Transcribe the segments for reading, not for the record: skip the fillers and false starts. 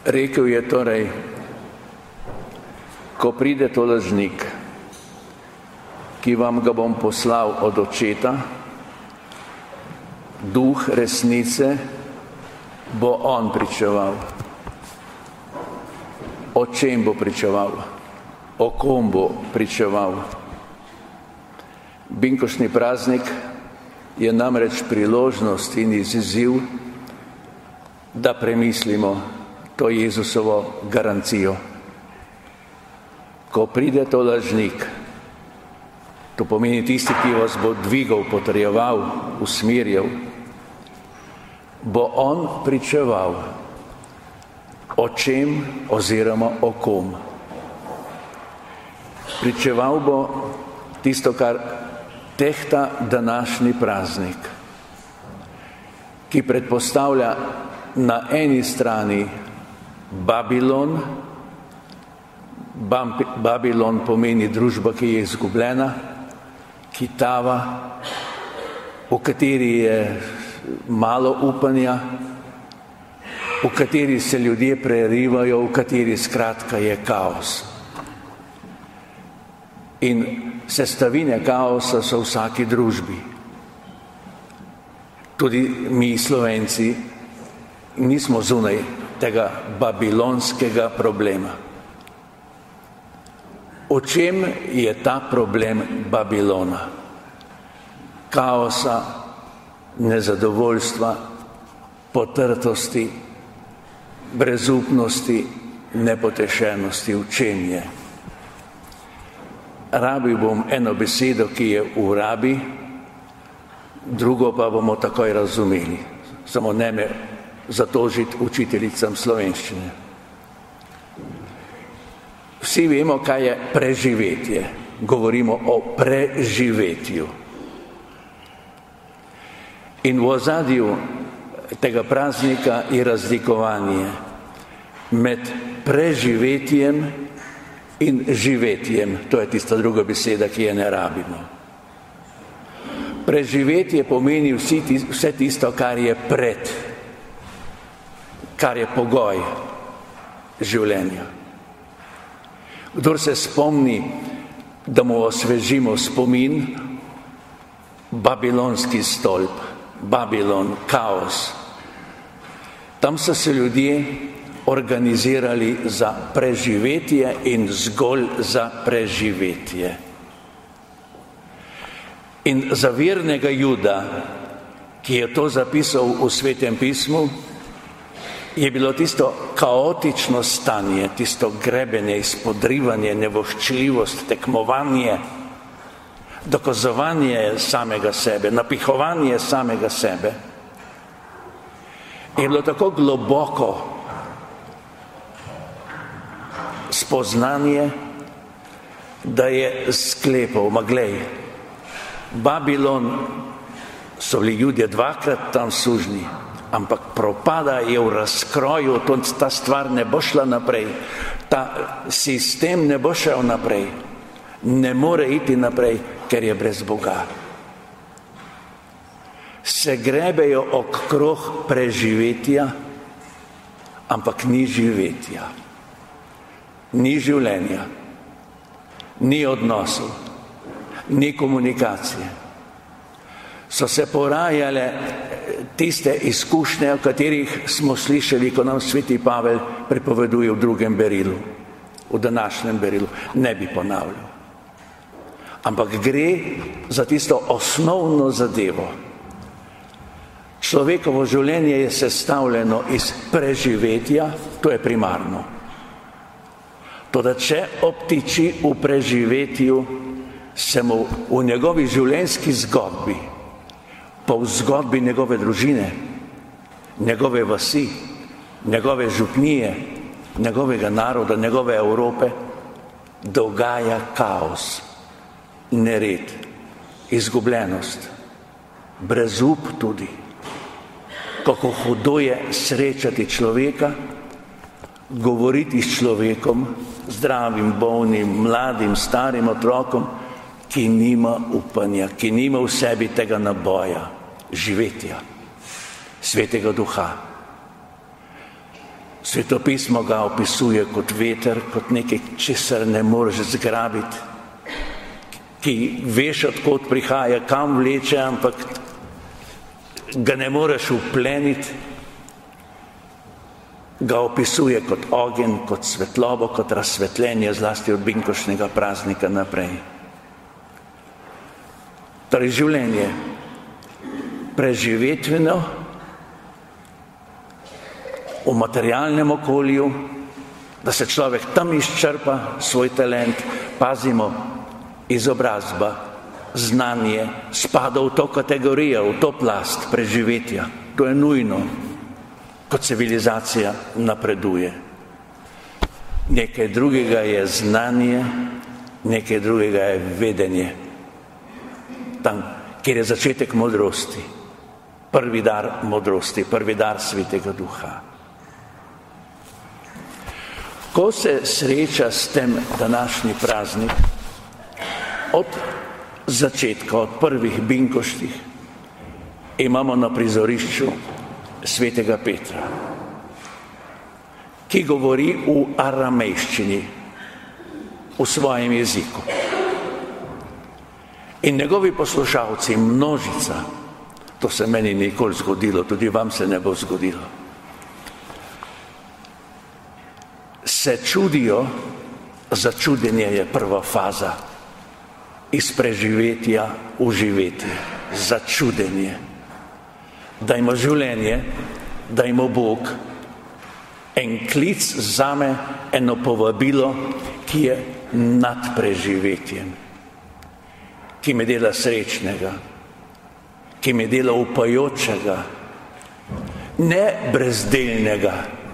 Rekel je torej, ko pride to lažnik, ki vam ga bom poslal od Očeta, Duh resnice, bo on pričeval. O čem bo pričeval? O kom bo pričeval? Binkoštni praznik je namreč priložnost in izziv, da premislimo to Jezusovo garancijo. Ko pride to lažnik, to pomeni tisti, ki vas bo dvigal, potrjeval, usmerjal, bo on pričeval o čem oziroma o kom. Pričeval bo tisto, kar tehta današnji praznik, ki predpostavlja na eni strani Babilon. Babilon pomeni družba, ki je izgubljena, ki tava, v kateri je malo upanja, v kateri se ljudje prerivajo, v kateri skratka je kaos. In sestavine kaosa so v vsaki družbi. Tudi mi, Slovenci, nismo zunaj tega babilonskega problema. O čem je ta problem Babilona? Kaosa, nezadovoljstva, potrtosti, brezupnosti, nepotešenosti. V čem je? Rabil bom eno besedo, ki je v rabi, drugo pa bomo takoj razumeli. Samo ne me zatožiti učiteljicam slovenščine. Vsi vemo, kaj je preživetje. Govorimo o preživetju. In v ozadju tega praznika je razlikovanje med preživetjem in živetjem. To je tista druga beseda, ki je ne rabimo. Preživetje pomeni vse tisto, kar je pred, kar je pogoj življenja. Kdor se spomni, da mu osvežimo spomin, babilonski stolp, Babilon, kaos. Tam so se ljudje organizirali za preživetje in zgolj za preživetje. In za vernega Juda, ki je to zapisal v Svetem pismu, je bilo tisto kaotično stanje, tisto grebenje, izpodrivanje, nevoščljivost, tekmovanje, dokazovanje samega sebe, napihovanje samega sebe. Je bilo tako globoko spoznanje, da je sklepal, glej, Babilon so bili Judje dvakrat tam sužnji, ampak propada je v razkroju, ta stvar ne bo šla naprej, ta sistem ne bo šel naprej, ne more iti naprej, ker je brez Boga. Se grebejo okrog preživetja, ampak ni živetja, ni življenja, ni odnosov, ni komunikacije. So se porajale tiste izkušnje, o katerih smo slišali, ko nam sveti Pavel pripoveduje v drugem berilu, v današnjem berilu. Ne bi ponavljal. Ampak gre za tisto osnovno zadevo. Človekovo življenje je sestavljeno iz preživetja, to je primarno. Toda če obtiči v preživetju, se mu v njegovi življenjski zgodbi, pa v zgodbi njegove družine, njegove vasi, njegove župnije, njegovega naroda, njegove Evrope, dogaja kaos, nered, izgubljenost, brezup tudi. Kako hudo je srečati človeka, govoriti s človekom, zdravim, bolnim, mladim, starim otrokom, ki nima upanja, ki nima v sebi tega naboja, živetja, Svetega Duha. Svetopismo ga opisuje kot veter, kot nekaj, česar ne moreš zgrabiti, ki veš, odkot prihaja, kam vleče, ampak ga ne moreš vpleniti. Ga opisuje kot ogenj, kot svetlobo, kot razsvetljenje, zlasti od binkoštnega praznika naprej. Torej življenje preživetveno v materialnem okolju, da se človek tam izčrpa svoj talent, pazimo, izobrazba, znanje spada v to kategorijo, v to plast preživetja. To je nujno, kot civilizacija napreduje. Nekaj drugega je znanje, nekaj drugega je vedenje. Tam, kjer je začetek modrosti, prvi dar modrosti, prvi dar Svetega Duha. Ko se sreča s tem današnji praznik, od začetka, od prvih binkoštih, imamo na prizorišču Svetega Petra, ki govori v aramejščini, v svojem jeziku. In njegovi poslušalci, množica, to se meni nikoli zgodilo, tudi vam se ne bo zgodilo, se čudijo, začudenje je prva faza, iz preživetja v živetje, začudenje. Dajmo življenje, dajmo Bog, en klic zame, eno povabilo, ki je nad preživetjem, ki me dela srečnega, ki me dela upajočega, ne brezdelnega,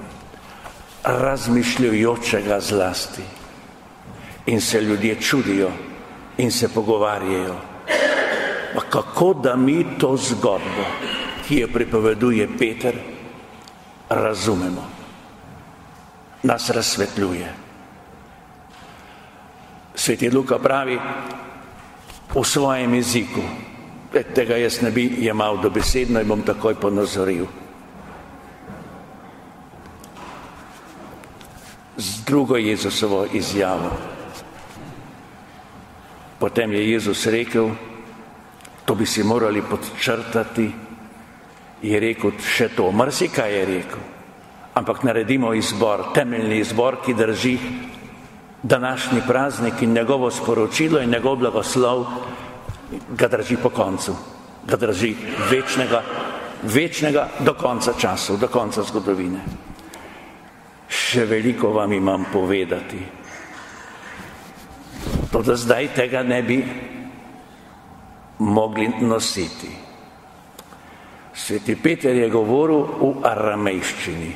razmišljujočega zlasti. In se ljudje čudijo in se pogovarjajo, pa kako da mi to zgodbo, ki jo pripoveduje Peter, razumemo, nas razsvetljuje. Sveti Luka pravi v svojem jeziku, tega jaz ne bi jemal dobesedno in bom takoj ponazoril. Z drugo Jezusovo izjavo. Potem je Jezus rekel, to bi si morali podčrtati, je rekel še to, marsikaj je rekel, ampak naredimo izbor, temeljni izbor, ki drži današnji praznik in njegovo sporočilo in njegov blagoslov, ga drži po koncu, ga drži večnega do konca časov, do konca zgodovine. Še veliko vam imam povedati, to da zdaj tega ne bi mogli nositi. Sveti Peter je govoril v aramejščini.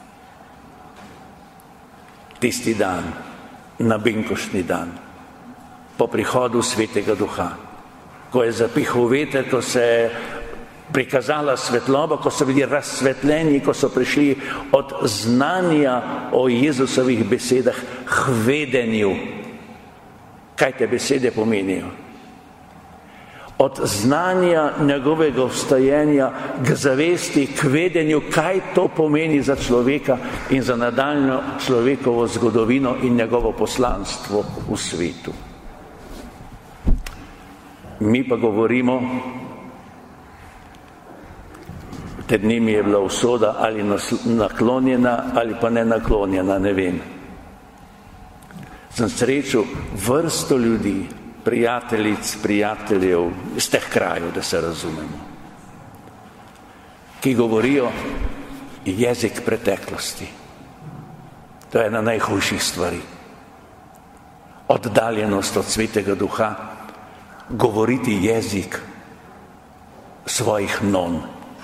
Tisti dan, na binkoštni dan, po prihodu Svetega Duha, ko je zapihal veter, ko se je prikazala svetloba, ko so bili razsvetljeni, ko so prišli od znanja o Jezusovih besedah k vedenju. Kaj te besede pomenijo? Od znanja njegovega vstajenja k zavesti, k vedenju, kaj to pomeni za človeka in za nadaljnjo človekovo zgodovino in njegovo poslanstvo v svetu. Mi pa govorimo, te dni mi je bila usoda ali naklonjena ali pa ne naklonjena, ne vem. Sem srečal vrsto ljudi, prijateljic, prijateljev iz teh krajev, da se razumemo, ki govorijo jezik preteklosti. To je ena najhujših stvari. Oddaljenost od Svetega Duha, govoriti jezik svojih non,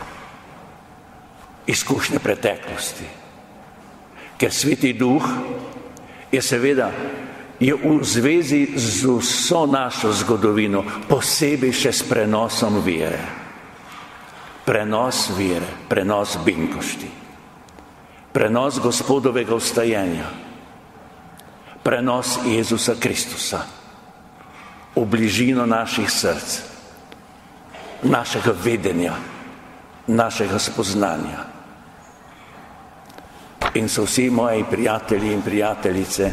izkušnje preteklosti. Ker Sveti Duh je seveda v zvezi z vso našo zgodovino, posebej še s prenosom vere. Prenos vere, prenos binkošti, prenos Gospodovega vstajenja, prenos Jezusa Kristusa v bližino naših src, našega vedenja, našega spoznanja. In so vsi moji prijatelji in prijateljice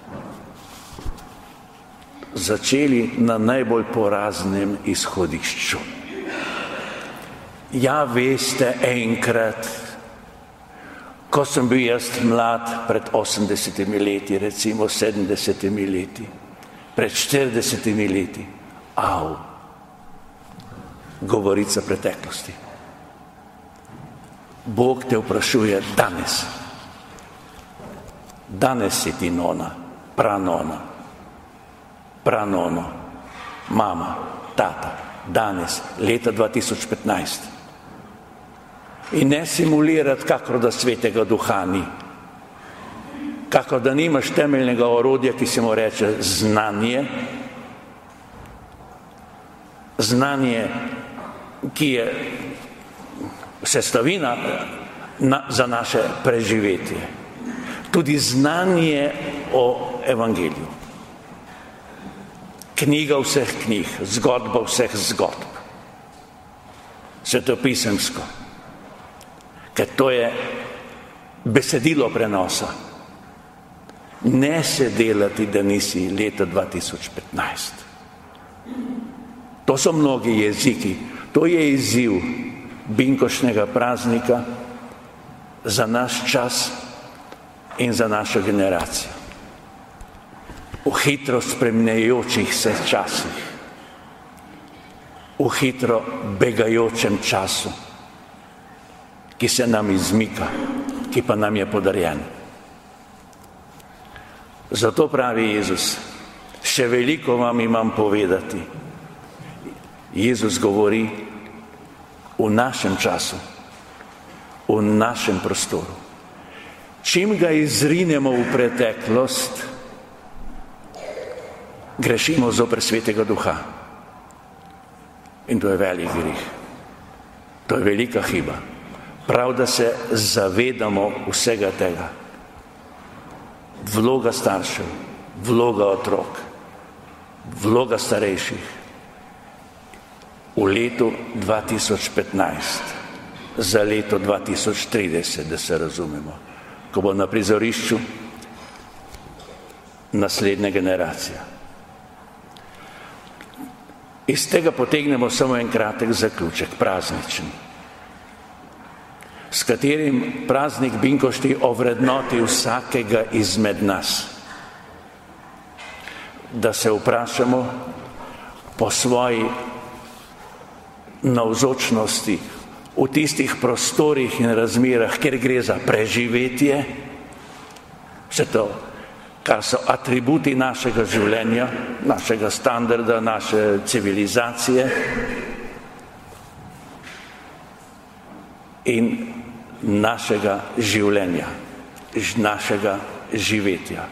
začeli na najbolj poraznem izhodišču. Ja, veste, enkrat, ko sem bil jaz mlad, pred 80 leti, recimo 70 leti, pred 40 leti, govorica preteklosti. Bog te vprašuje danes. Danes si ti nona, pranona, pranono, mama, tata, danes, leta 2015. In ne simulirati, kakor da svetega duha ni. Kakor da nimaš temeljnega orodja, ki se mu reče znanje. Znanje, ki je sestavina za naše preživetje. Tudi znanje o evangeliju. Knjiga vseh knjig, zgodba vseh zgodb. Svetopisemsko. Ker to je besedilo prenosa. Ne se delati, da nisi leta 2015. To so mnogi jeziki. To je izziv binkošnjega praznika za naš čas in za našo generacijo. V hitro spremenjajočih se časih, v hitro begajočem času, ki se nam izmika, ki pa nam je podarjen. Zato pravi Jezus, še veliko vam imam povedati. Jezus govori v našem času, v našem prostoru. Čim ga izrinemo v preteklost, grešimo zoper svetega duha. In to je velik greh. To je velika hiba. Prav, da se zavedamo vsega tega. Vloga staršev, vloga otrok, vloga starejših v letu 2015 za leto 2030, da se razumemo, ko bo na prizorišču naslednja generacija. Iz tega potegnemo samo en kratek zaključek, prazničen, s katerim praznik binkošti ovrednoti vsakega izmed nas. Da se vprašamo po svoji navzočnosti v tistih prostorih in razmerah, kjer gre za preživetje, vse to, kar so atributi našega življenja, našega standarda, naše civilizacije in našega življenja, našega živetja.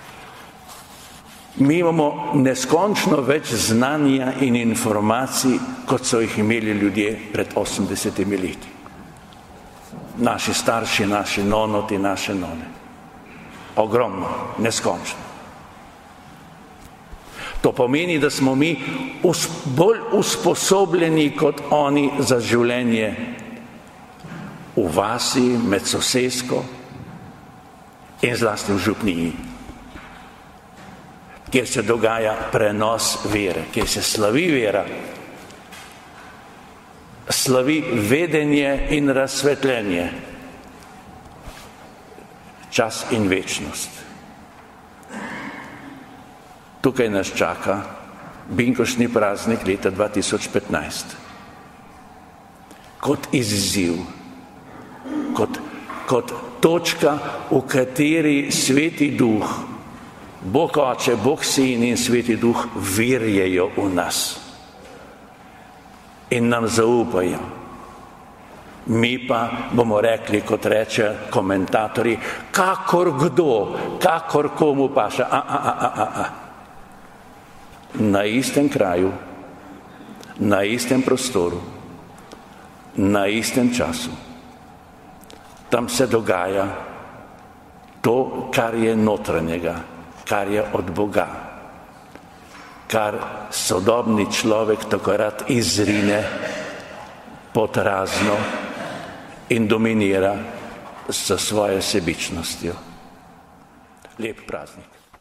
Mi imamo neskončno več znanja in informacij, kot so jih imeli ljudje pred 80 leti. Naši starši, naši nonoti, naše none. Ogromno, neskončno. To pomeni, da smo mi bolj usposobljeni kot oni za življenje v vasi, med sosesko in zlasti v župniji, kjer se dogaja prenos vere, kjer se slavi vera, slavi vedenje in razsvetljenje, čas in večnost. Tukaj nas čaka binkoštni praznik leta 2015. Kot izziv, kot točka, v kateri Sveti Duh, Bog Oče, Bog Sin in Sveti Duh verjejo v nas in nam zaupajo. Mi pa bomo rekli, kot reče komentatorji, kakor kdo, kakor komu paša. Na istem kraju, na istem prostoru, na istem času. Tam se dogaja to, kar je notranjega, kar je od Boga, kar sodobni človek tako rad izrine pod razno in dominira s svojo sebičnostjo. Lep praznik.